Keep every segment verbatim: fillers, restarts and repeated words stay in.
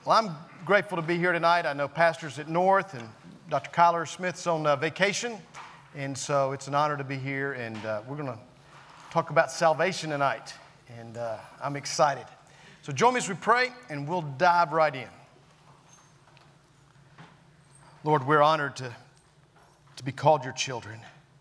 Well, I'm grateful to be here tonight. I know pastors at North and Doctor Kyler Smith's on uh, vacation, and so it's an honor to be here, and uh, we're going to talk about salvation tonight, and uh, I'm excited. So join me as we pray, and we'll dive right in. Lord, we're honored to, to be called your children.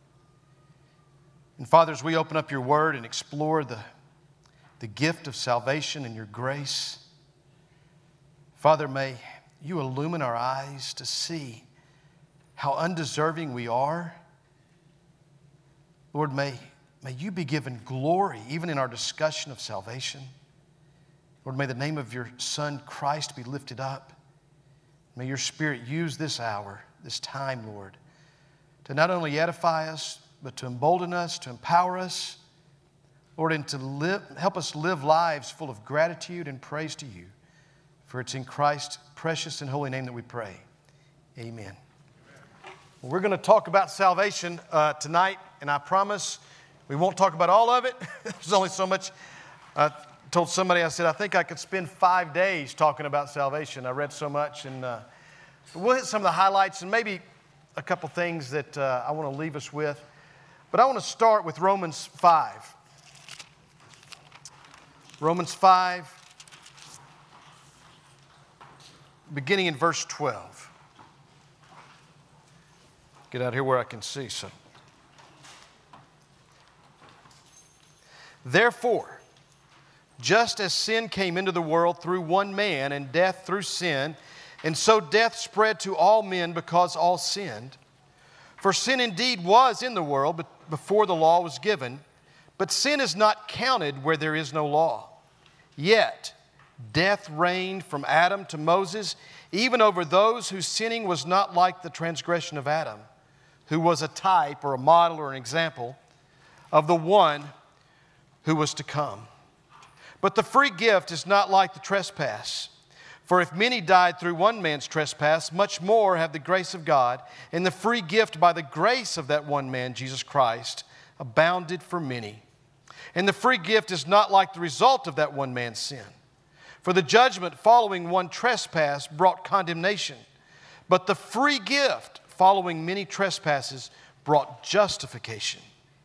And Father, as we open up your word and explore the, the gift of salvation and your grace, Father, may you illumine our eyes to see how undeserving we are. Lord, may, may you be given glory even in our discussion of salvation. Lord, may the name of your Son, Christ, be lifted up. May your Spirit use this hour, this time, Lord, to not only edify us, but to embolden us, to empower us, Lord, and to live, help us live lives full of gratitude and praise to you. For it's in Christ's precious and holy name that we pray. Amen. Well, we're going to talk about salvation uh, tonight, and I promise we won't talk about all of it. There's only so much. I told somebody, I said, I think I could spend five days talking about salvation. I read so much, and uh, we'll hit some of the highlights and maybe a couple things that uh, I want to leave us with. But I want to start with Romans five. Romans five. Beginning in verse twelve. Get out here where I can see some. Therefore, just as sin came into the world through one man, and death through sin, and so death spread to all men because all sinned. For sin indeed was in the world but before the law was given, but sin is not counted where there is no law. Yet death reigned from Adam to Moses, even over those whose sinning was not like the transgression of Adam, who was a type or a model or an example of the one who was to come. But the free gift is not like the trespass. For if many died through one man's trespass, much more have the grace of God and the free gift by the grace of that one man, Jesus Christ, abounded for many. And the free gift is not like the result of that one man's sin. For the judgment following one trespass brought condemnation, but the free gift following many trespasses brought justification.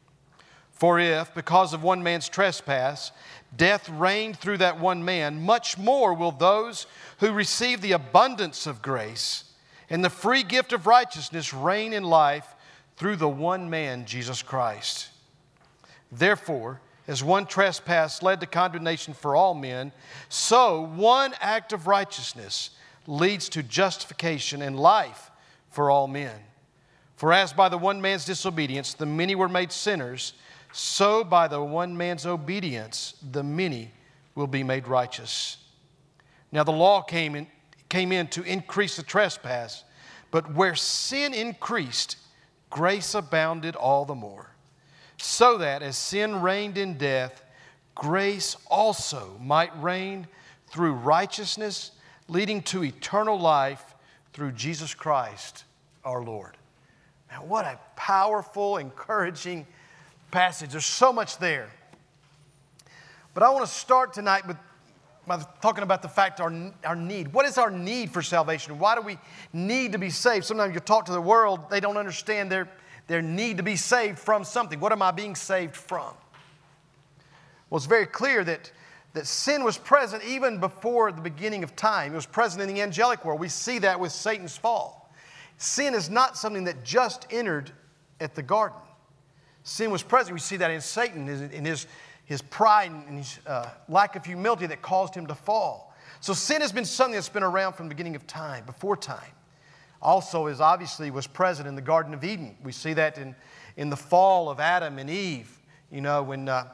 For if, because of one man's trespass, death reigned through that one man, much more will those who receive the abundance of grace and the free gift of righteousness reign in life through the one man, Jesus Christ. Therefore, as one trespass led to condemnation for all men, so one act of righteousness leads to justification and life for all men. For as by the one man's disobedience the many were made sinners, so by the one man's obedience the many will be made righteous. Now the law came in, came in to increase the trespass, but where sin increased, grace abounded all the more. So that as sin reigned in death, grace also might reign through righteousness, leading to eternal life through Jesus Christ our Lord. Now, what a powerful, encouraging passage. There's so much there. But I want to start tonight with by talking about the fact our, our need. What is our need for salvation? Why do we need to be saved? Sometimes you talk to the world, they don't understand their Their need to be saved from something. What am I being saved from? Well, it's very clear that, that sin was present even before the beginning of time. It was present in the angelic world. We see that with Satan's fall. Sin is not something that just entered at the garden. Sin was present. We see that in Satan, in his, his pride and his uh, lack of humility that caused him to fall. So sin has been something that's been around from the beginning of time, before time. Also, is obviously was present in the Garden of Eden. We see that in, in the fall of Adam and Eve, you know, when uh,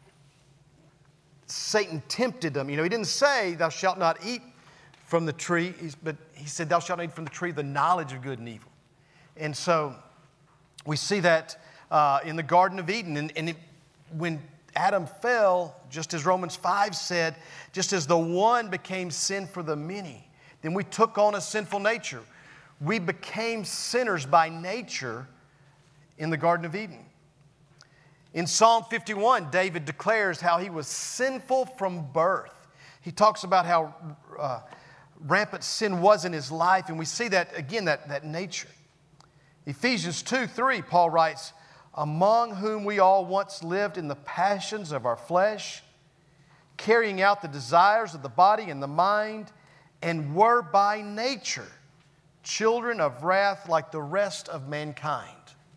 Satan tempted them. You know, he didn't say, thou shalt not eat from the tree, but he said, thou shalt not eat from the tree of the knowledge of good and evil. And so we see that uh, in the Garden of Eden. And, and it, when Adam fell, just as Romans five said, just as the one became sin for the many, then we took on a sinful nature. We became sinners by nature in the Garden of Eden. In Psalm fifty-one, David declares how he was sinful from birth. He talks about how uh, rampant sin was in his life, and we see that, again, that, that nature. Ephesians two three, Paul writes, among whom we all once lived in the passions of our flesh, carrying out the desires of the body and the mind, and were by nature children of wrath like the rest of mankind.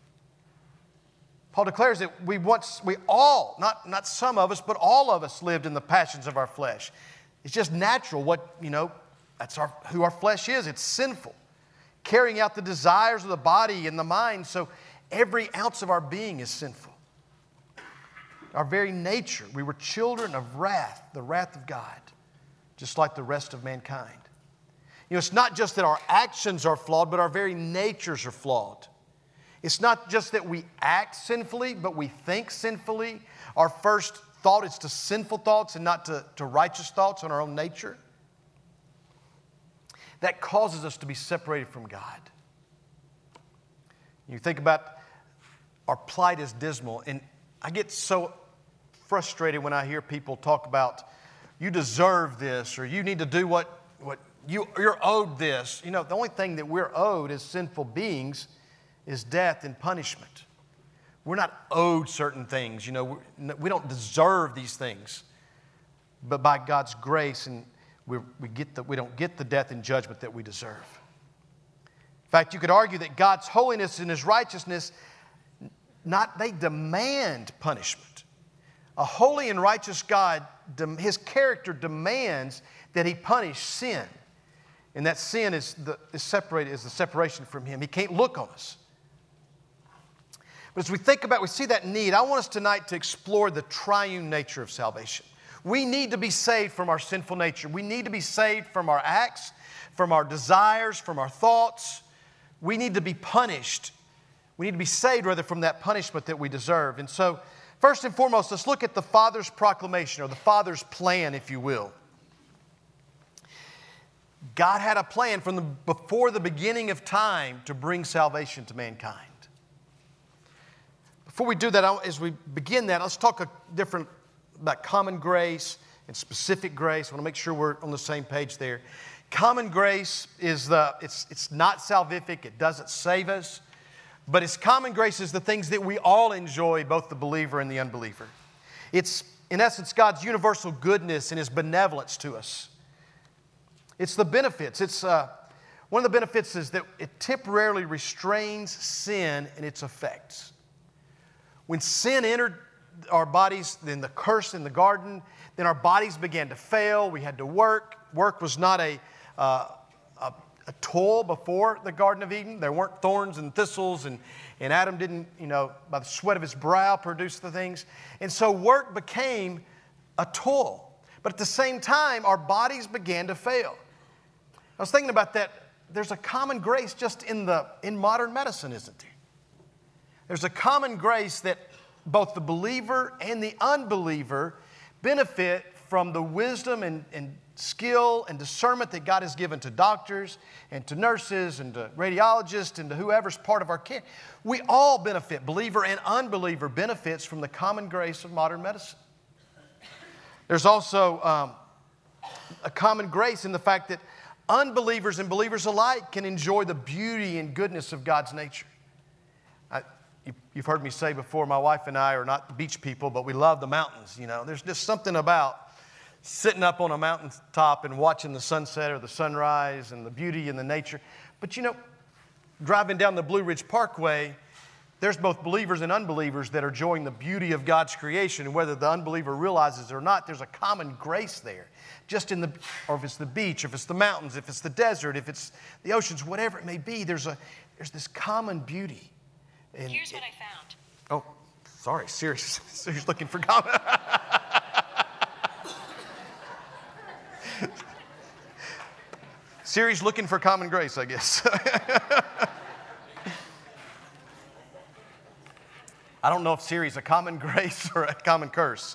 Paul declares that we once, we all, not, not some of us, but all of us lived in the passions of our flesh. It's just natural what, you know, that's our, who our flesh is. It's sinful. Carrying out the desires of the body and the mind, so every ounce of our being is sinful. Our very nature, we were children of wrath, the wrath of God, just like the rest of mankind. You know, it's not just that our actions are flawed, but our very natures are flawed. It's not just that we act sinfully, but we think sinfully. Our first thought is to sinful thoughts and not to, to righteous thoughts on our own nature. That causes us to be separated from God. You think about our plight is dismal, and I get so frustrated when I hear people talk about, you deserve this, or you need to do what, what you, you're owed this. You know, the only thing that we're owed as sinful beings is death and punishment. We're not owed certain things. You know, we don't deserve these things. But by God's grace, and we, we, get the, we don't get the death and judgment that we deserve. In fact, you could argue that God's holiness and His righteousness, not they demand punishment. A holy and righteous God, His character demands that He punish sin. And that sin is, the, is separated, is the separation from Him. He can't look on us. But as we think about, we see that need, I want us tonight to explore the triune nature of salvation. We need to be saved from our sinful nature. We need to be saved from our acts, from our desires, from our thoughts. We need to be punished. We need to be saved, rather, from that punishment that we deserve. And so, first and foremost, let's look at the Father's proclamation, or the Father's plan, if you will. God had a plan from the, before the beginning of time to bring salvation to mankind. Before we do that, as we begin that, let's talk a different about common grace and specific grace. I want to make sure we're on the same page there. Common grace is the, it's, it's not salvific. It doesn't save us. But it's common grace is the things that we all enjoy, both the believer and the unbeliever. It's, in essence, God's universal goodness and His benevolence to us. It's the benefits. It's uh, one of the benefits is that it temporarily restrains sin and its effects. When sin entered our bodies, then the curse in the garden, then our bodies began to fail. We had to work. Work was not a, uh, a, a toil before the Garden of Eden. There weren't thorns and thistles, and, and Adam didn't, you know, by the sweat of his brow produce the things. And so work became a toil. But at the same time, our bodies began to fail. I was thinking about that. There's a common grace just in, the, in modern medicine, isn't there? There's a common grace that both the believer and the unbeliever benefit from the wisdom and, and skill and discernment that God has given to doctors and to nurses and to radiologists and to whoever's part of our care. We all benefit, believer and unbeliever benefits from the common grace of modern medicine. There's also um, a common grace in the fact that unbelievers and believers alike can enjoy the beauty and goodness of God's nature. I, you, you've heard me say before, my wife and I are not beach people, but we love the mountains. You know, there's just something about sitting up on a mountaintop and watching the sunset or the sunrise and the beauty and the nature. But you know, driving down the Blue Ridge Parkway, there's both believers and unbelievers that are enjoying the beauty of God's creation. And whether the unbeliever realizes it or not, there's a common grace there. Just in the, or if it's the beach, if it's the mountains, if it's the desert, if it's the oceans, whatever it may be, there's a there's this common beauty. And here's what I found. Oh, sorry, Siri's, Siri's looking for comment. Siri's looking for common grace, I guess. I don't know if Siri's a common grace or a common curse.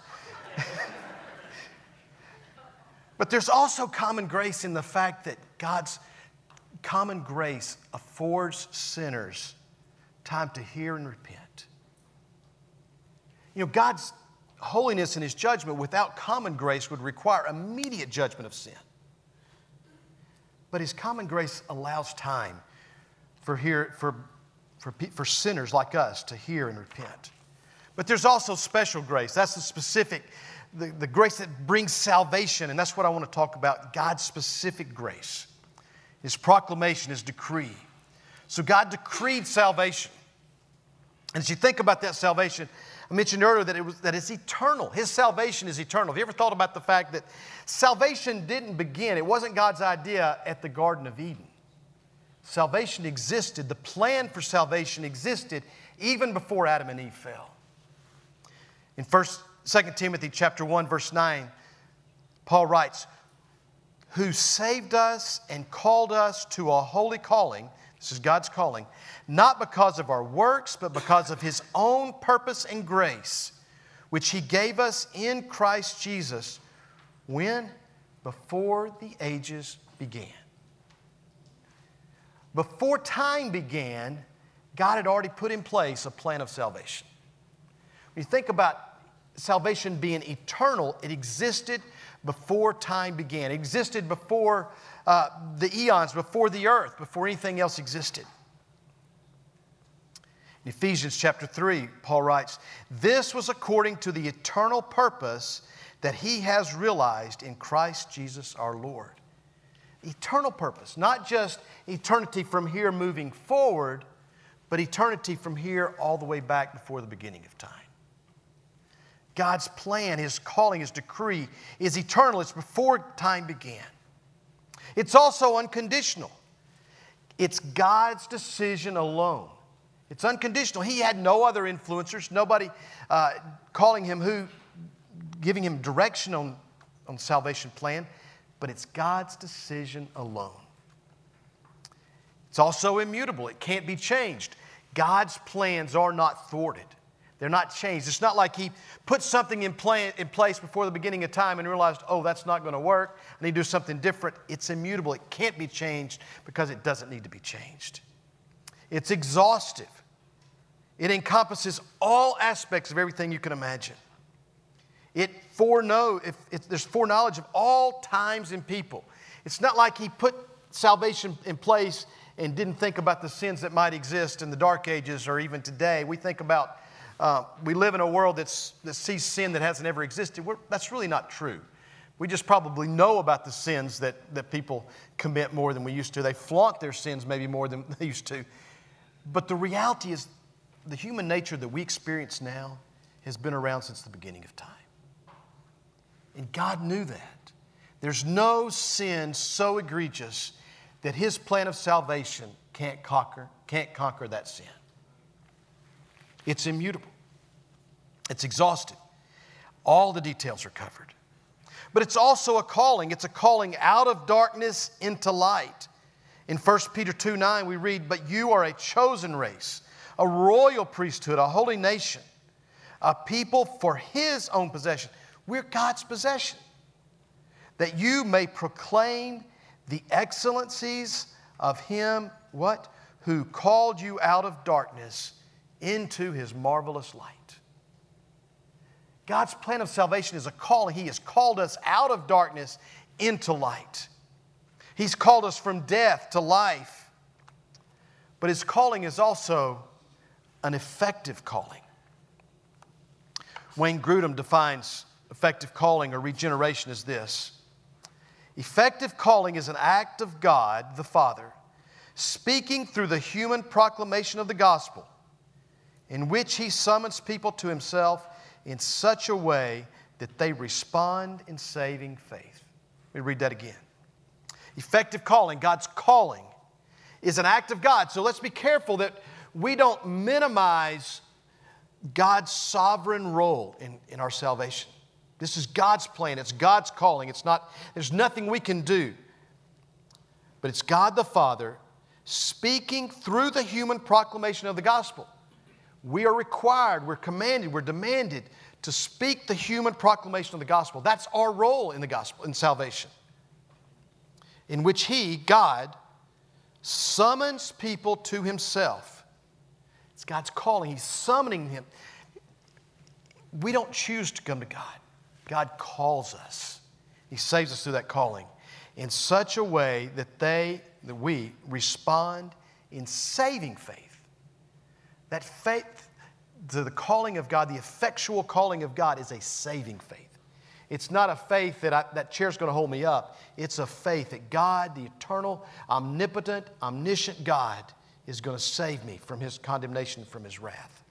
But there's also common grace in the fact that God's common grace affords sinners time to hear and repent. You know, God's holiness and His judgment without common grace would require immediate judgment of sin. But His common grace allows time for, hear, for, for, for sinners like us to hear and repent. But there's also special grace. That's the specific, the, the grace that brings salvation. And that's what I want to talk about, God's specific grace. His proclamation, His decree. So God decreed salvation. And as you think about that salvation, I mentioned earlier that, it was, that it's eternal. His salvation is eternal. Have you ever thought about the fact that salvation didn't begin, it wasn't God's idea at the Garden of Eden. Salvation existed, the plan for salvation existed even before Adam and Eve fell. In First, Second Timothy chapter one, verse nine, Paul writes, who saved us and called us to a holy calling, this is God's calling, not because of our works, but because of His own purpose and grace, which He gave us in Christ Jesus, when? Before the ages began. Before time began, God had already put in place a plan of salvation. When you think about salvation being eternal, it existed before time began. It existed before uh, the eons, before the earth, before anything else existed. In Ephesians chapter three, Paul writes, this was according to the eternal purpose that He has realized in Christ Jesus our Lord. Eternal purpose, not just eternity from here moving forward, but eternity from here all the way back before the beginning of time. God's plan, His calling, His decree is eternal. It's before time began. It's also unconditional. It's God's decision alone. It's unconditional. He had no other influencers, nobody uh, calling Him who, giving Him direction on, on the salvation plan, but it's God's decision alone. It's also immutable. It can't be changed. God's plans are not thwarted. They're not changed. It's not like He put something in, plan, in place before the beginning of time and realized, oh, that's not going to work. I need to do something different. It's immutable. It can't be changed because it doesn't need to be changed. It's exhaustive. It encompasses all aspects of everything you can imagine. It foreknow, if, if there's foreknowledge of all times and people. It's not like He put salvation in place and didn't think about the sins that might exist in the dark ages or even today. We think about Uh, we live in a world that's, that sees sin that hasn't ever existed. We're, that's really not true. We just probably know about the sins that, that people commit more than we used to. They flaunt their sins maybe more than they used to. But the reality is the human nature that we experience now has been around since the beginning of time. And God knew that. There's no sin so egregious that His plan of salvation can't conquer, can't conquer that sin. It's immutable. It's exhaustive. All the details are covered. But it's also a calling. It's a calling out of darkness into light. In First Peter two nine we read, but you are a chosen race, a royal priesthood, a holy nation, a people for His own possession. We're God's possession. That you may proclaim the excellencies of Him, what? Who called you out of darkness into His marvelous light. God's plan of salvation is a calling. He has called us out of darkness into light. He's called us from death to life. But His calling is also an effective calling. Wayne Grudem defines effective calling or regeneration as this. Effective calling is an act of God, the Father, speaking through the human proclamation of the gospel, in which He summons people to Himself in such a way that they respond in saving faith. Let me read that again. Effective calling, God's calling, is an act of God. So let's be careful that we don't minimize God's sovereign role in, in our salvation. This is God's plan. It's God's calling. It's not, there's nothing we can do. But it's God the Father speaking through the human proclamation of the gospel. We are required, we're commanded, we're demanded to speak the human proclamation of the gospel. That's our role in the gospel, in salvation. In which He, God, summons people to Himself. It's God's calling. He's summoning them. We don't choose to come to God. God calls us. He saves us through that calling. in such a way that they, that we, respond in saving faith. That faith to the calling of God, the effectual calling of God, is a saving faith. It's not a faith that I, that chair's going to hold me up. It's a faith that God, the eternal, omnipotent, omniscient God, is going to save me from His condemnation, from His wrath.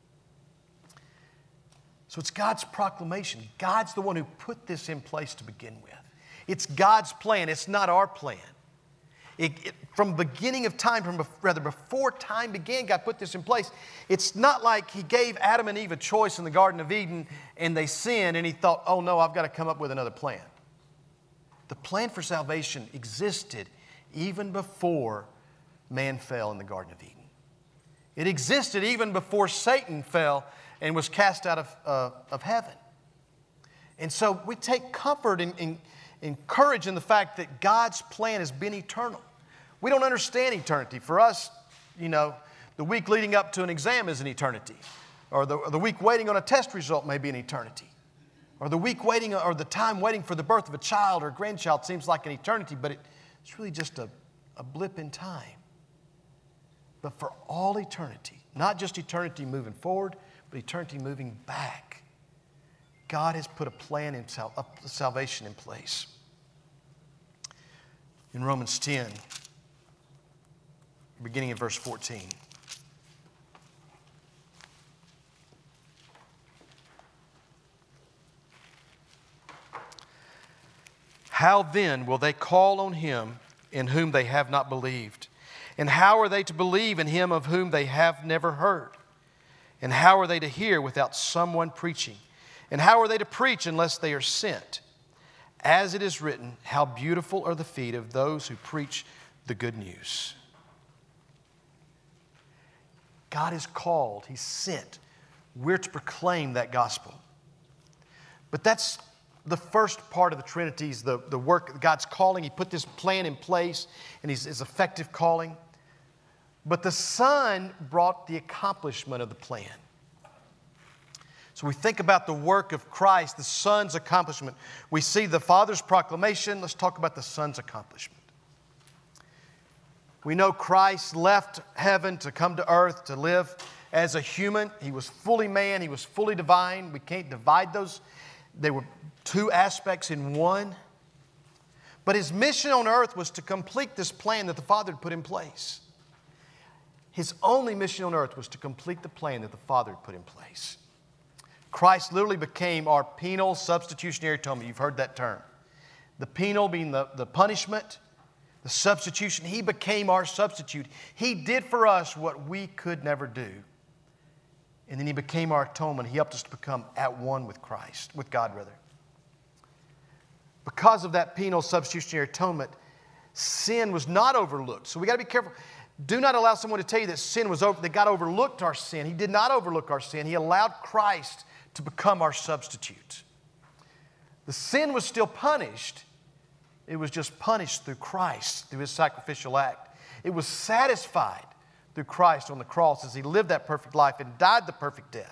So it's God's proclamation. God's the one who put this in place to begin with. It's God's plan. It's not our plan. It, it, from the beginning of time, from rather before time began, God put this in place. It's not like He gave Adam and Eve a choice in the Garden of Eden and they sinned and He thought, oh no, I've got to come up with another plan. The plan for salvation existed even before man fell in the Garden of Eden. It existed even before Satan fell and was cast out of, uh, of heaven. And so we take comfort and, and, and courage in the fact that God's plan has been eternal. We don't understand eternity. For us, you know, the week leading up to an exam is an eternity. Or the, or the week waiting on a test result may be an eternity. Or the week waiting, or the time waiting for the birth of a child or a grandchild seems like an eternity, but it, it's really just a, a blip in time. But for all eternity, not just eternity moving forward, but eternity moving back, God has put a plan in sal- of salvation in place. In Romans ten, beginning in verse fourteen. How then will they call on Him in whom they have not believed? And how are they to believe in Him of whom they have never heard? And how are they to hear without someone preaching? And how are they to preach unless they are sent? As it is written, how beautiful are the feet of those who preach the good news. God is called, He's sent. We're to proclaim that gospel. But that's the first part of the Trinity, is the, the work, God's calling. He put this plan in place and His, His effective calling. But the Son brought the accomplishment of the plan. So we think about the work of Christ, the Son's accomplishment. We see the Father's proclamation. Let's talk about the Son's accomplishment. We know Christ left heaven to come to earth to live as a human. He was fully man. He was fully divine. We can't divide those. They were two aspects in one. But His mission on earth was to complete this plan that the Father had put in place. His only mission on earth was to complete the plan that the Father had put in place. Christ literally became our penal substitutionary atonement. You've heard that term. The penal being the, the punishment, the substitution. He became our substitute. He did for us what we could never do. And then He became our atonement. He helped us to become at one with Christ, with God rather. Because of that penal substitutionary atonement, sin was not overlooked. So we got to be careful. Do not allow someone to tell you that sin was over, that God overlooked our sin. He did not overlook our sin. He allowed Christ to become our substitute. The sin was still punished. It was just punished through Christ, through His sacrificial act. It was satisfied through Christ on the cross as He lived that perfect life and died the perfect death.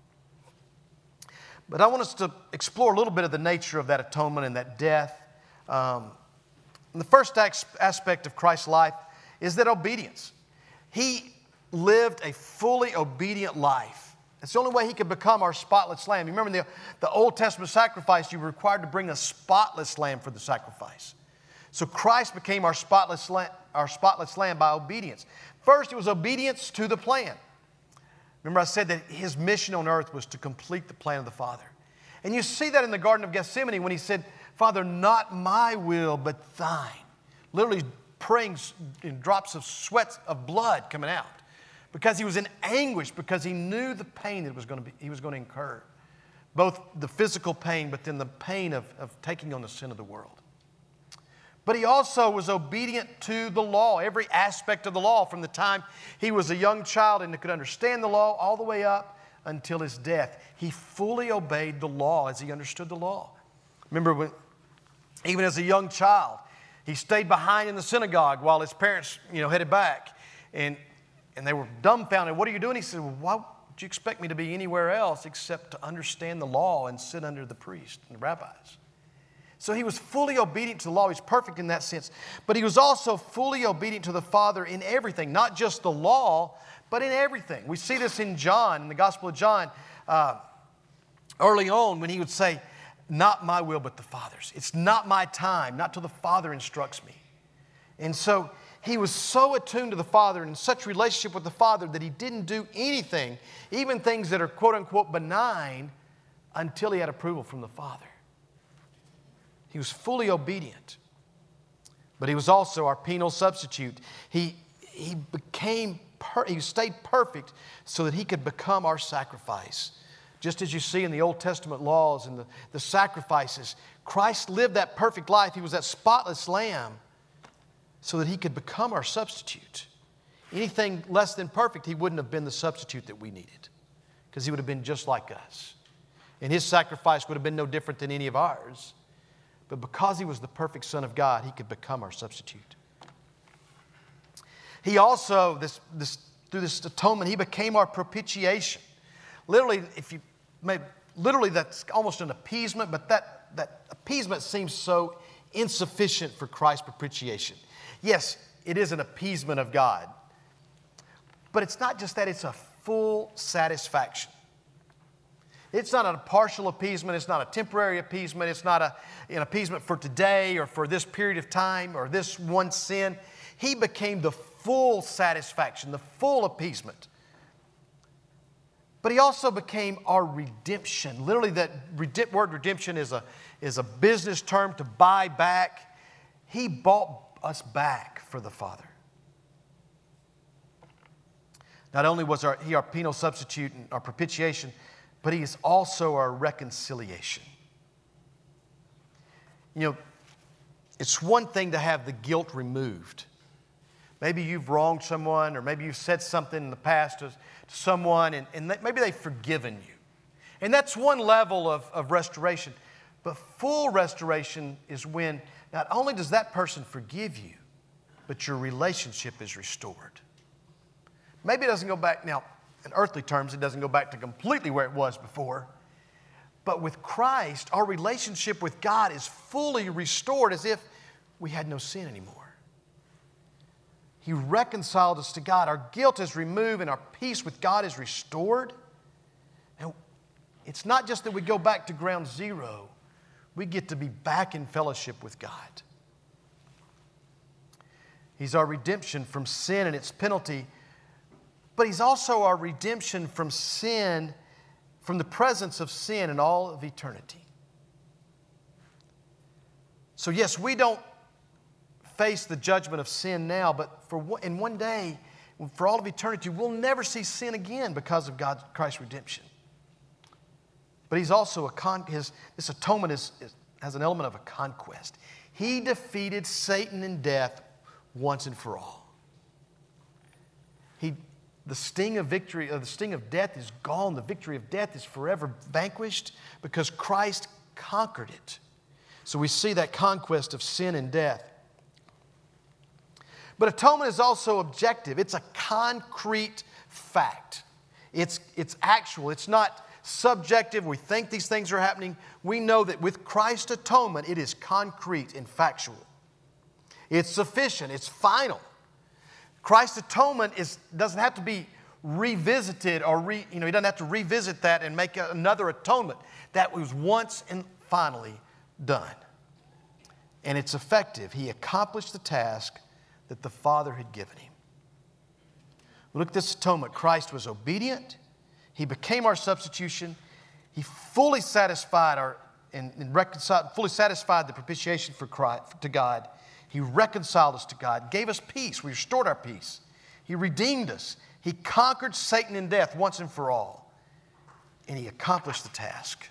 But I want us to explore a little bit of the nature of that atonement and that death. Um, and the first aspect of Christ's life is that obedience. He lived a fully obedient life. It's the only way He could become our spotless lamb. You remember the, the Old Testament sacrifice, you were required to bring a spotless lamb for the sacrifice. So Christ became our spotless lamb, our spotless lamb by obedience. First, it was obedience to the plan. Remember I said that His mission on earth was to complete the plan of the Father. And you see that in the Garden of Gethsemane when He said, Father, not my will, but Thine. Literally praying in drops of sweat of blood coming out. Because He was in anguish, because He knew the pain that it was going to be, He was going to incur. Both the physical pain, but then the pain of, of taking on the sin of the world. But He also was obedient to the law, every aspect of the law, from the time He was a young child and could understand the law all the way up until His death. He fully obeyed the law as He understood the law. Remember, when, even as a young child, He stayed behind in the synagogue while His parents, you know, headed back. And, and they were dumbfounded. What are you doing? He said, well, why would you expect me to be anywhere else except to understand the law and sit under the priest and the rabbis? So he was fully obedient to the law. He's perfect in that sense. But he was also fully obedient to the Father in everything, not just the law, but in everything. We see this in John, in the Gospel of John, uh, early on when he would say, not my will, but the Father's. It's not my time, not till the Father instructs me. And so he was so attuned to the Father and in such relationship with the Father that he didn't do anything, even things that are quote unquote benign, until he had approval from the Father. He was fully obedient. But he was also our penal substitute. He, he became, per, he stayed perfect so that he could become our sacrifice. Just as you see in the Old Testament laws and the, the sacrifices, Christ lived that perfect life. He was that spotless lamb so that he could become our substitute. Anything less than perfect, he wouldn't have been the substitute that we needed, because he would have been just like us. And his sacrifice would have been no different than any of ours. But because he was the perfect Son of God, he could become our substitute. He also, this, this, through this atonement, he became our propitiation. Literally, if you may, literally that's almost an appeasement, but that, that appeasement seems so insufficient for Christ's propitiation. Yes, it is an appeasement of God. But it's not just that, it's a full satisfaction. It's not a partial appeasement. It's not a temporary appeasement. It's not a, an appeasement for today or for this period of time or this one sin. He became the full satisfaction, the full appeasement. But he also became our redemption. Literally, that word redemption is a, is a business term to buy back. He bought us back for the Father. Not only was our, he our penal substitute and our propitiation, but he is also our reconciliation. You know, it's one thing to have the guilt removed. Maybe you've wronged someone, or maybe you've said something in the past to, to someone, and, and maybe they've forgiven you. And that's one level of, of restoration. But full restoration is when not only does that person forgive you, but your relationship is restored. Maybe it doesn't go back, now, in earthly terms, it doesn't go back to completely where it was before. But with Christ, our relationship with God is fully restored as if we had no sin anymore. He reconciled us to God. Our guilt is removed and our peace with God is restored. And it's not just that we go back to ground zero. We get to be back in fellowship with God. He's our redemption from sin and its penalty. But he's also our redemption from sin, from the presence of sin in all of eternity. So yes, we don't face the judgment of sin now, but for in one day, for all of eternity, we'll never see sin again because of God, Christ's redemption. But he's also a con. His this atonement is, is has an element of a conquest. He defeated Satan and death once and for all. He. The sting of victory, or the sting of death is gone. The victory of death is forever vanquished because Christ conquered it. So we see that conquest of sin and death. But atonement is also objective. It's a concrete fact. It's, it's actual. It's not subjective. We think these things are happening. We know that with Christ's atonement, it is concrete and factual. It's sufficient. It's final. Christ's atonement is, doesn't have to be revisited or, re, you know, he doesn't have to revisit that and make another atonement. That was once and finally done. And it's effective. He accomplished the task that the Father had given him. Look at this atonement. Christ was obedient. He became our substitution. He fully satisfied our, and, and reconciled, fully satisfied the propitiation for Christ, to God. He reconciled us to God, gave us peace. We restored our peace. He redeemed us. He conquered Satan and death once and for all. And he accomplished the task.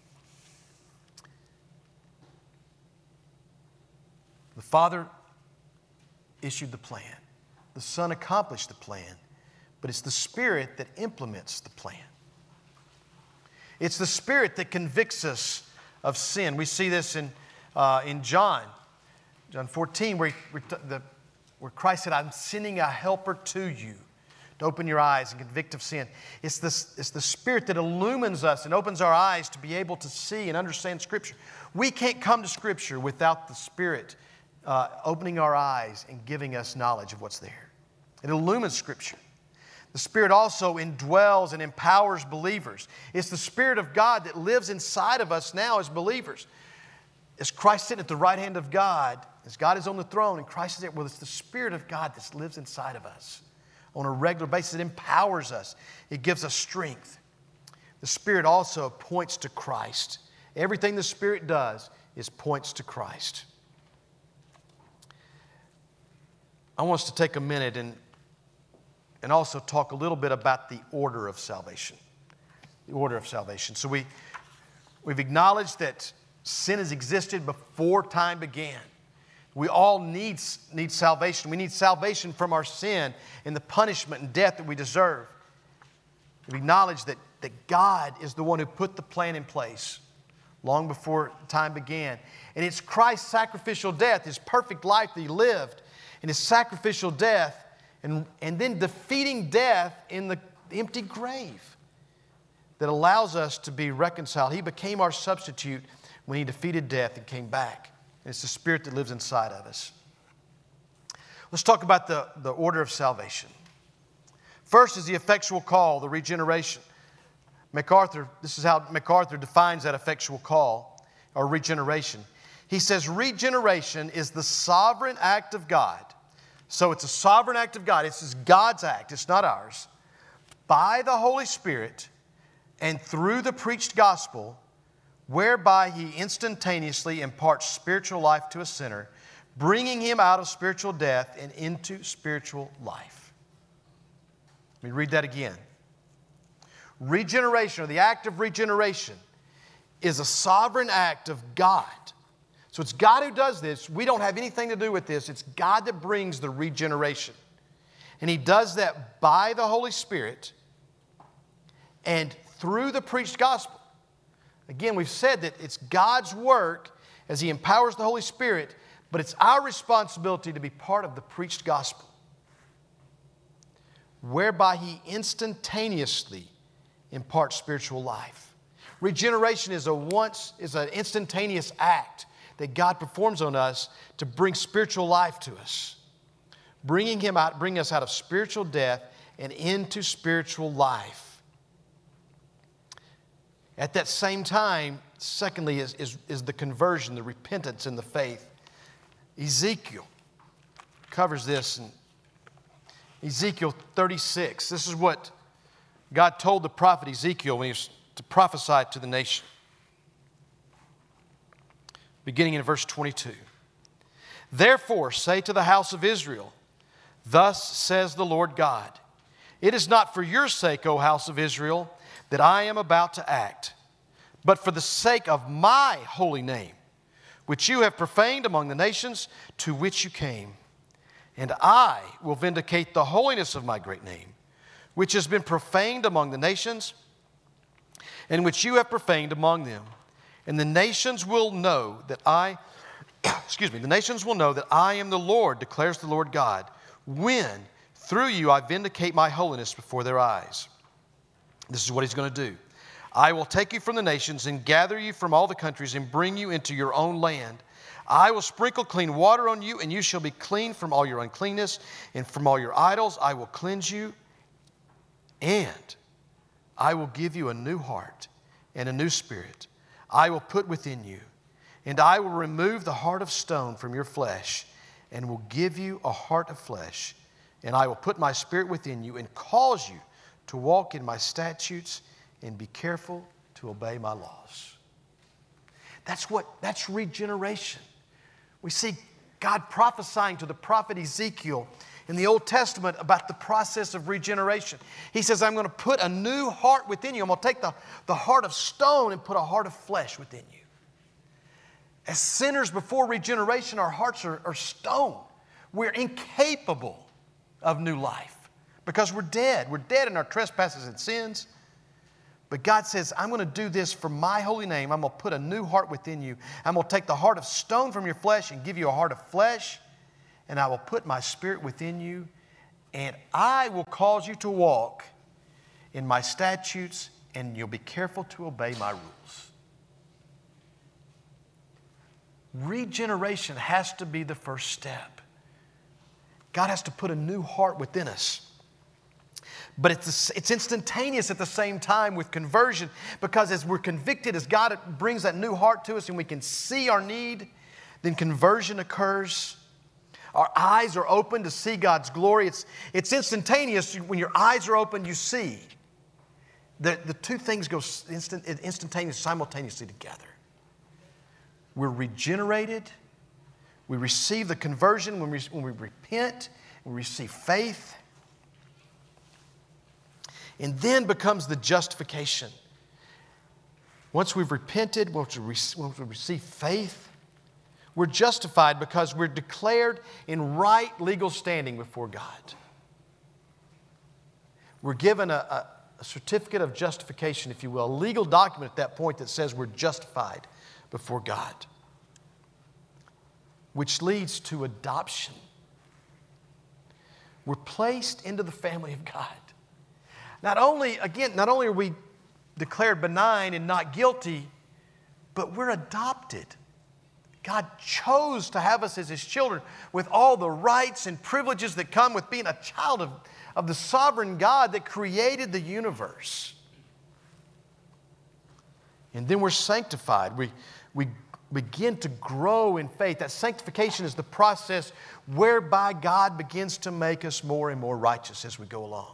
The Father issued the plan. The Son accomplished the plan. But it's the Spirit that implements the plan. It's the Spirit that convicts us of sin. We see this in, uh, in John. John fourteen, where, he, the, where Christ said, I'm sending a helper to you to open your eyes and convict of sin. It's, this, it's the Spirit that illumines us and opens our eyes to be able to see and understand Scripture. We can't come to Scripture without the Spirit uh, opening our eyes and giving us knowledge of what's there. It illumines Scripture. The Spirit also indwells and empowers believers. It's the Spirit of God that lives inside of us now as believers. As Christ sitting at the right hand of God, as God is on the throne and Christ is there, well, it's the Spirit of God that lives inside of us on a regular basis. It empowers us. It gives us strength. The Spirit also points to Christ. Everything the Spirit does is points to Christ. I want us to take a minute and, and also talk a little bit about the order of salvation. The order of salvation. So we, we've acknowledged that sin has existed before time began. We all need, need salvation. We need salvation from our sin and the punishment and death that we deserve. We acknowledge that, that God is the one who put the plan in place long before time began. And it's Christ's sacrificial death, His perfect life that He lived, and His sacrificial death, and, and then defeating death in the empty grave that allows us to be reconciled. He became our substitute when He defeated death and came back. And it's the Spirit that lives inside of us. Let's talk about the, the order of salvation. First is the effectual call, the regeneration. MacArthur, this is how MacArthur defines that effectual call or regeneration. He says regeneration is the sovereign act of God. So it's a sovereign act of God. It's God's act. It's not ours. By the Holy Spirit and through the preached gospel, whereby He instantaneously imparts spiritual life to a sinner, bringing him out of spiritual death and into spiritual life. Let me read that again. Regeneration, or the act of regeneration, is a sovereign act of God. So it's God who does this. We don't have anything to do with this. It's God that brings the regeneration. And He does that by the Holy Spirit and through the preached gospel. Again, we've said that it's God's work as He empowers the Holy Spirit, but it's our responsibility to be part of the preached gospel, whereby He instantaneously imparts spiritual life. Regeneration is a once is an instantaneous act that God performs on us to bring spiritual life to us, bringing Him out, bringing us out of spiritual death and into spiritual life. At that same time, secondly, is, is, is the conversion, the repentance and the faith. Ezekiel covers this in Ezekiel thirty-six. This is what God told the prophet Ezekiel when he was to prophesy to the nation. Beginning in verse twenty-two. Therefore say to the house of Israel, thus says the Lord God, it is not for your sake, O house of Israel, that I am about to act, but for the sake of my holy name, which you have profaned among the nations to which you came. And I will vindicate the holiness of my great name, which has been profaned among the nations, and which you have profaned among them. And the nations will know that I, excuse me, the nations will know that I am the Lord, declares the Lord God, when through you I vindicate my holiness before their eyes. This is what He's going to do. I will take you from the nations and gather you from all the countries and bring you into your own land. I will sprinkle clean water on you, and you shall be clean from all your uncleanness, and from all your idols I will cleanse you. And I will give you a new heart and a new spirit I will put within you. And I will remove the heart of stone from your flesh and will give you a heart of flesh. And I will put my spirit within you and cause you to walk in my statutes and be careful to obey my laws. That's what, that's regeneration. We see God prophesying to the prophet Ezekiel in the Old Testament about the process of regeneration. He says, I'm going to put a new heart within you. I'm going to take the, the heart of stone and put a heart of flesh within you. As sinners before regeneration, our hearts are, are stone. We're incapable of new life because we're dead. We're dead in our trespasses and sins. But God says, I'm going to do this for my holy name. I'm going to put a new heart within you. I'm going to take the heart of stone from your flesh and give you a heart of flesh. And I will put my spirit within you. and I will cause you to walk in my statutes, and you'll be careful to obey my rules. Regeneration has to be the first step. God has to put a new heart within us. But it's, it's instantaneous at the same time with conversion, because as we're convicted, as God brings that new heart to us and we can see our need, then conversion occurs. Our eyes are open to see God's glory. It's, it's instantaneous. When your eyes are open, you see. The, the two things go instant, instantaneous, simultaneously together. We're regenerated. We receive the conversion when we, when we repent. We receive faith. And then becomes the justification. Once we've repented, once we receive faith, we're justified because we're declared in right legal standing before God. We're given a, a, a certificate of justification, if you will, a legal document at that point that says we're justified before God, which leads to adoption. We're placed into the family of God. Not only, again, not only are we declared benign and not guilty, but we're adopted. God chose to have us as His children with all the rights and privileges that come with being a child of, of the sovereign God that created the universe. And then we're sanctified. We, we begin to grow in faith. That sanctification is the process whereby God begins to make us more and more righteous as we go along.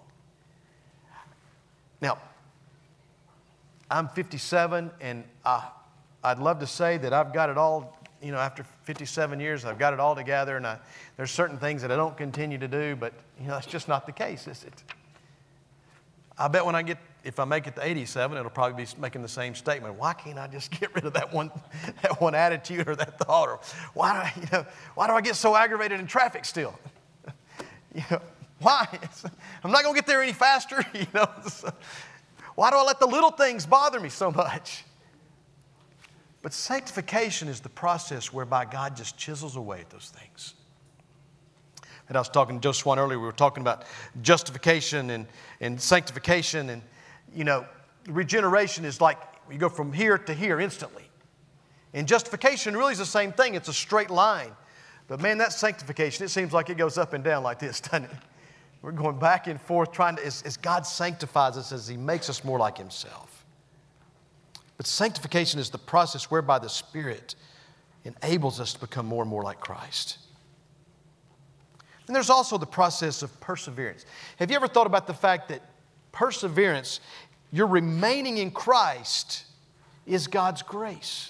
Now, I'm fifty-seven, and I, I'd love to say that I've got it all, you know, after fifty-seven years, I've got it all together, and I, there's certain things that I don't continue to do, but, you know, that's just not the case, is it? I bet when I get, if I make it to eighty-seven, it'll probably be making the same statement. Why can't I just get rid of that one, that one attitude or that thought? Or why do I, you know, why do I get so aggravated in traffic still? You know, why? I'm not going to get there any faster. You know, why do I let the little things bother me so much? But sanctification is the process whereby God just chisels away at those things. And I was talking to Joe Swan earlier. We were talking about justification and, and sanctification. And, you know, regeneration is like you go from here to here instantly. And justification really is the same thing. It's a straight line. But, man, that sanctification, it seems like it goes up and down like this, doesn't it? We're going back and forth trying to, as, as God sanctifies us, as He makes us more like Himself. But sanctification is the process whereby the Spirit enables us to become more and more like Christ. And there's also the process of perseverance. Have you ever thought about the fact that perseverance, your remaining in Christ, is God's grace?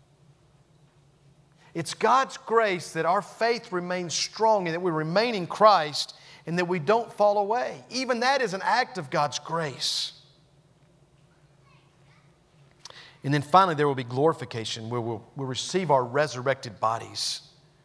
It's God's grace that our faith remains strong and that we remain in Christ and that we don't fall away. Even that is an act of God's grace. And then finally, there will be glorification, where we'll, we'll receive our resurrected bodies.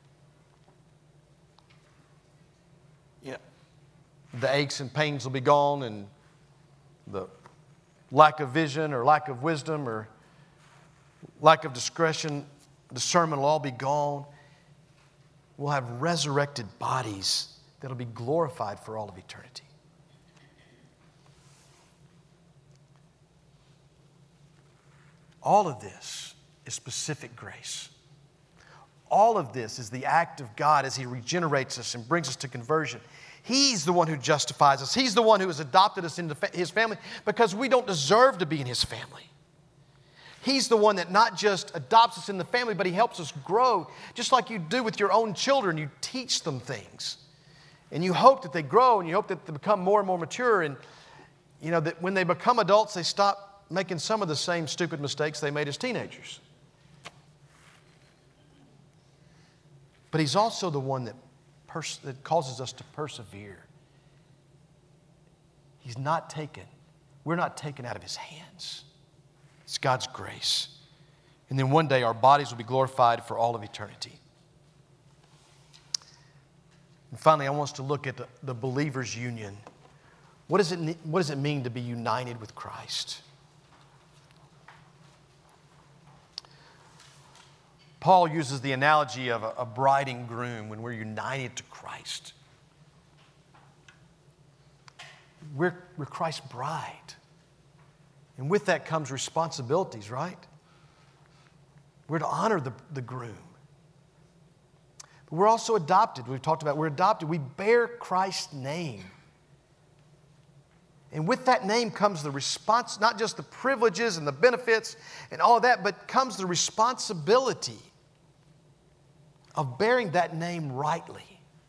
You know, the aches and pains will be gone, and the lack of vision or lack of wisdom or lack of discretion, discernment will all be gone. We'll have resurrected bodies that'll be glorified for all of eternity. All of this is specific grace. All of this is the act of God as He regenerates us and brings us to conversion. He's the one who justifies us. He's the one who has adopted us into His family because we don't deserve to be in His family. He's the one that not just adopts us in the family, but He helps us grow. Just like you do with your own children, you teach them things. And you hope that they grow and you hope that they become more and more mature. And, you know, that when they become adults, they stop making some of the same stupid mistakes they made as teenagers. But He's also the one that, pers- that causes us to persevere. He's not taken. We're not taken out of His hands. It's God's grace. And then one day our bodies will be glorified for all of eternity. And finally, I want us to look at the, the believer's union. What does, it, what does it mean to be united with Christ? Paul uses the analogy of a, a bride and groom when we're united to Christ. we're, we're Christ's bride. And with that comes responsibilities, right? We're to honor the, the groom. But we're also adopted. We've talked about we're adopted. We bear Christ's name. And with that name comes the response, not just the privileges and the benefits and all of that, but comes the responsibility of bearing that name rightly.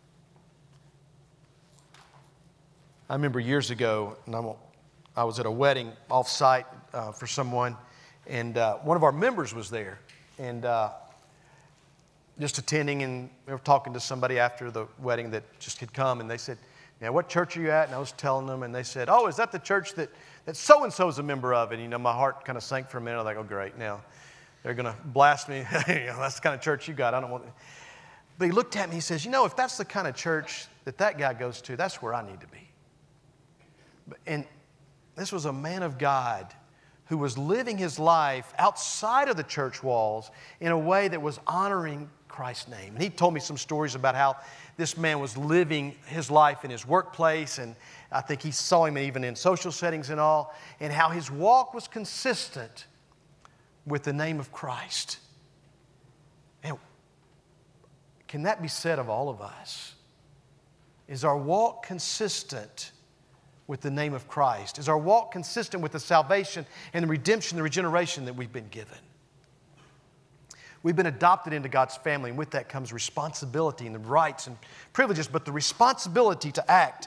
I remember years ago, and I'm, I was at a wedding off-site uh, for someone, and uh, one of our members was there, and uh, just attending, and we were talking to somebody after the wedding that just had come, and they said, "Now, what church are you at?" And I was telling them, and they said, "Oh, is that the church that, that so-and-so is a member of?" And, you know, my heart kind of sank for a minute. I was like, oh, great, now they're going to blast me. You know, that's the kind of church you got. I don't want. But he looked at me, he says, "You know, if that's the kind of church that that guy goes to, that's where I need to be." And this was a man of God who was living his life outside of the church walls in a way that was honoring Christ's name. And he told me some stories about how this man was living his life in his workplace, and I think he saw him even in social settings and all, and how his walk was consistent with the name of Christ. And can that be said of all of us? Is our walk consistent with the name of Christ? Is our walk consistent with the salvation and the redemption, the regeneration that we've been given? We've been adopted into God's family, and with that comes responsibility and the rights and privileges, but the responsibility to act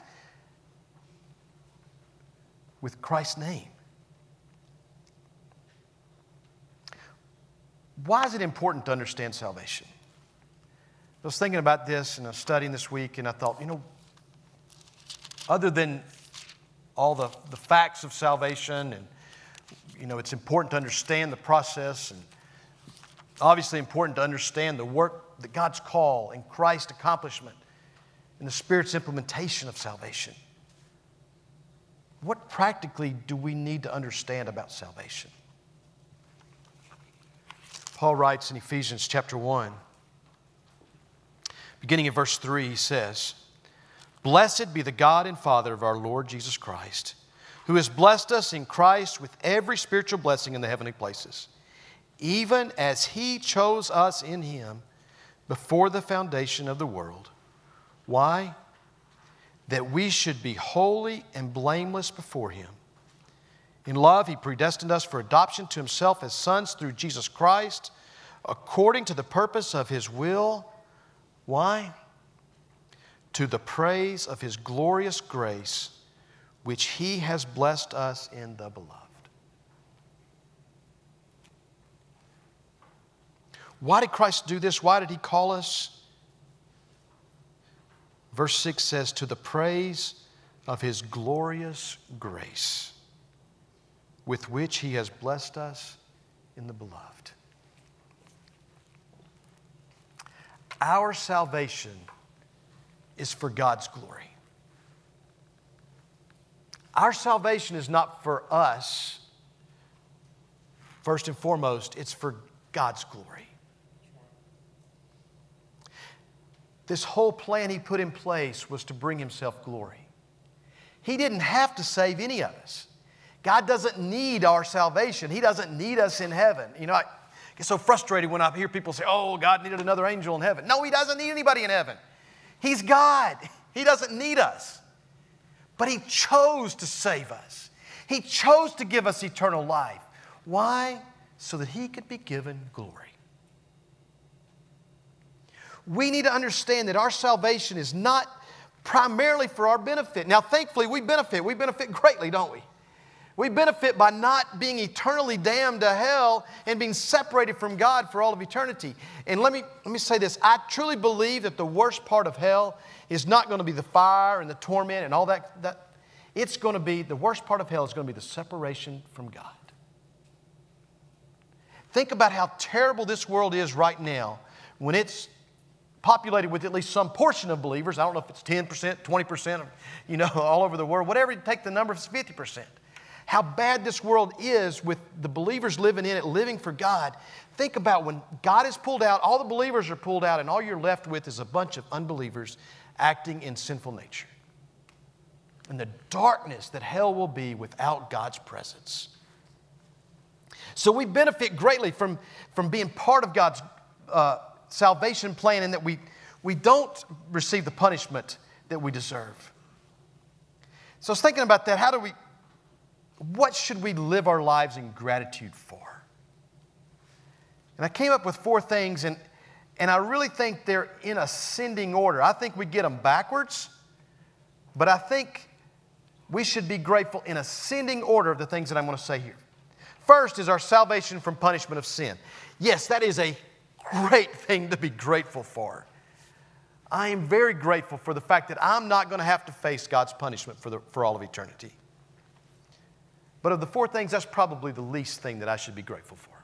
with Christ's name. Why is it important to understand salvation? I was thinking about this and I was studying this week, and I thought, you know, other than all the, the facts of salvation, and, you know, it's important to understand the process, and obviously important to understand the work that God's call and Christ's accomplishment and the Spirit's implementation of salvation. What practically do we need to understand about salvation? Paul writes in Ephesians chapter one, beginning at verse three, he says, "Blessed be the God and Father of our Lord Jesus Christ, who has blessed us in Christ with every spiritual blessing in the heavenly places, even as He chose us in Him before the foundation of the world." Why? "That we should be holy and blameless before Him. In love, He predestined us for adoption to Himself as sons through Jesus Christ, according to the purpose of His will." Why? "To the praise of His glorious grace, which He has blessed us in the Beloved." Why did Christ do this? Why did He call us? Verse six says, "To the praise of His glorious grace, with which He has blessed us in the Beloved." Our salvation is for God's glory. Our salvation is not for us, first and foremost, it's for God's glory. This whole plan He put in place was to bring Himself glory. He didn't have to save any of us. God doesn't need our salvation. He doesn't need us in heaven. You know, I get so frustrated when I hear people say, "Oh, God needed another angel in heaven." No, He doesn't need anybody in heaven. He's God. He doesn't need us. But He chose to save us. He chose to give us eternal life. Why? So that He could be given glory. We need to understand that our salvation is not primarily for our benefit. Now, thankfully, we benefit. We benefit greatly, don't we? We benefit by not being eternally damned to hell and being separated from God for all of eternity. And let me, let me say this. I truly believe that the worst part of hell is not going to be the fire and the torment and all that. that it's going to be, the worst part of hell is going to be the separation from God. Think about how terrible this world is right now when it's populated with at least some portion of believers. I don't know if it's ten percent, twenty percent, you know, all over the world. Whatever you take the number, it's fifty percent. How bad this world is with the believers living in it, living for God. Think about when God is pulled out, all the believers are pulled out, and all you're left with is a bunch of unbelievers acting in sinful nature. and the darkness that hell will be without God's presence. So we benefit greatly from, from being part of God's uh, salvation plan, in that we, we don't receive the punishment that we deserve. So I was thinking about that. How do we, what should we live our lives in gratitude for? And I came up with four things, and, and I really think they're in ascending order. I think we get them backwards, but I think we should be grateful in ascending order of the things that I'm going to say here. First is our salvation from punishment of sin. Yes, that is a great thing to be grateful for. I am very grateful for the fact that I'm not going to have to face God's punishment for, the, for all of eternity. But of the four things, that's probably the least thing that I should be grateful for.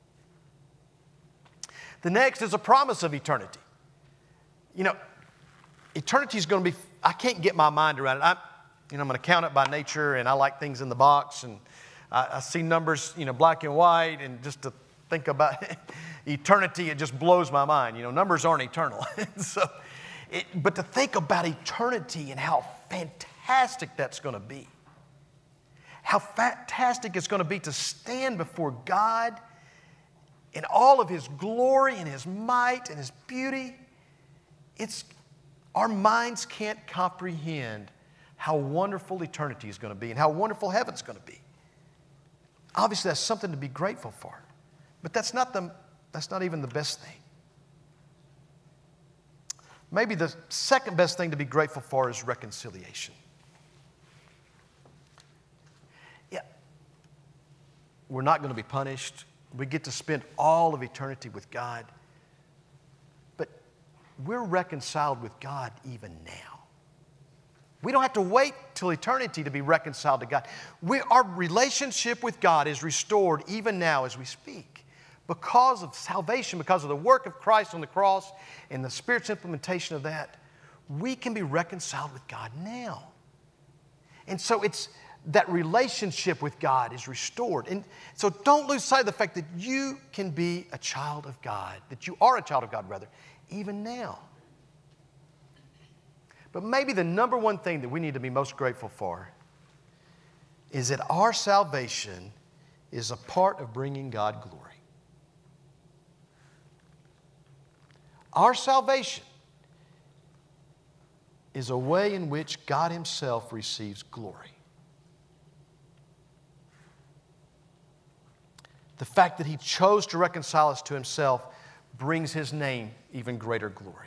The next is a promise of eternity. You know, eternity is going to be, I can't get my mind around it. I'm, you know, I'm going to count it by nature, and I like things in the box, and I, I see numbers, you know, black and white, and just to think about eternity, it just blows my mind. You know, numbers aren't eternal. so, it, but to think about eternity and how fantastic that's going to be. How fantastic it's going to be to stand before God in all of His glory and His might and His beauty. It's, our minds can't comprehend how wonderful eternity is going to be and how wonderful heaven's going to be. Obviously, that's something to be grateful for. But that's not, the, that's not even the best thing. Maybe the second best thing to be grateful for is reconciliation. Yeah, we're not going to be punished. We get to spend all of eternity with God. But we're reconciled with God even now. We don't have to wait till eternity to be reconciled to God. We, our relationship with God is restored even now as we speak. Because of salvation, because of the work of Christ on the cross and the Spirit's implementation of that, we can be reconciled with God now. And so it's that relationship with God is restored. And so don't lose sight of the fact that you can be a child of God, that you are a child of God, rather, even now. But maybe the number one thing that we need to be most grateful for is that our salvation is a part of bringing God glory. Our salvation is a way in which God Himself receives glory. The fact that He chose to reconcile us to Himself brings His name even greater glory.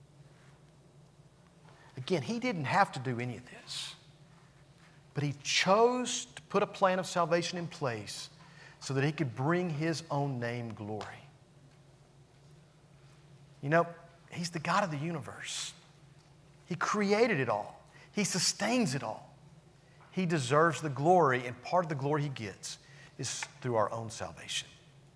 Again, He didn't have to do any of this, but He chose to put a plan of salvation in place so that He could bring His own name glory. You know, He's the God of the universe. He created it all. He sustains it all. He deserves the glory, and part of the glory He gets is through our own salvation.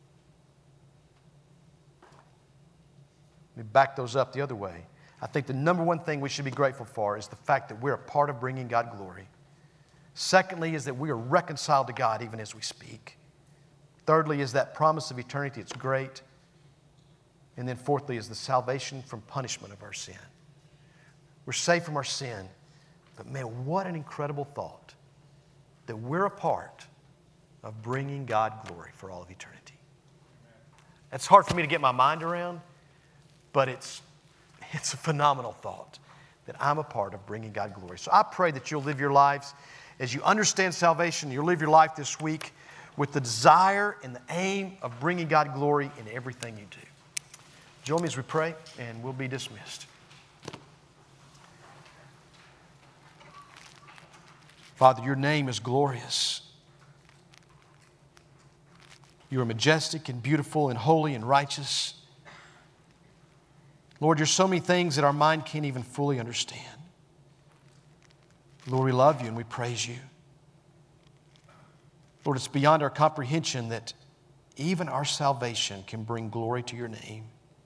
Let me back those up the other way. I think the number one thing we should be grateful for is the fact that we're a part of bringing God glory. Secondly is that we are reconciled to God even as we speak. Thirdly is that promise of eternity. It's great. And then fourthly is the salvation from punishment of our sin. We're saved from our sin. But man, what an incredible thought that we're a part of bringing God glory for all of eternity. It's hard for me to get my mind around, but it's, it's a phenomenal thought that I'm a part of bringing God glory. So I pray that you'll live your lives as you understand salvation. You'll live your life this week with the desire and the aim of bringing God glory in everything you do. Join me as we pray, and we'll be dismissed. Father, your name is glorious. You are majestic and beautiful and holy and righteous. Lord, there's so many things that our mind can't even fully understand. Lord, we love you and we praise you. Lord, it's beyond our comprehension that even our salvation can bring glory to your name.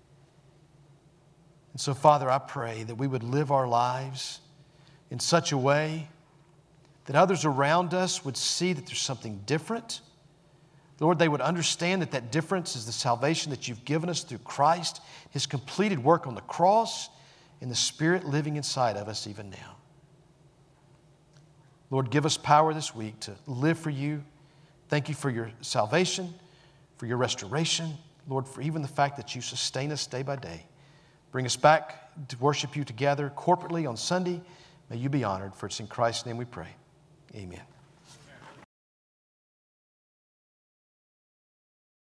And so, Father, I pray that we would live our lives in such a way that others around us would see that there's something different. Lord, they would understand that that difference is the salvation that you've given us through Christ, His completed work on the cross, and the Spirit living inside of us even now. Lord, give us power this week to live for you. Thank you for your salvation, for your restoration. Lord, for even the fact that you sustain us day by day. Bring us back to worship you together corporately on Sunday. May you be honored, for it's in Christ's name we pray. Amen.